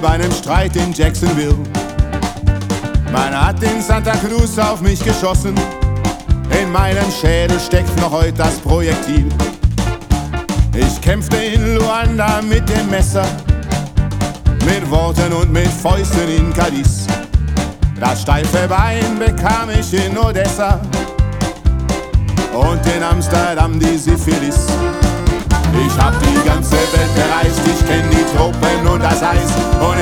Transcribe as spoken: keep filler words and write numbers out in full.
bei einem Streit in Jacksonville. Man hat in Santa Cruz auf mich geschossen. In meinem Schädel steckt noch heute das Projektil. Ich kämpfte in Luanda mit dem Messer, mit Worten und mit Fäusten in Cadiz. Das steife Bein bekam ich in Odessa und in Amsterdam die Syphilis. Ich hab die ganze Welt bereist, ich kenn die Tropen und das Eis. Und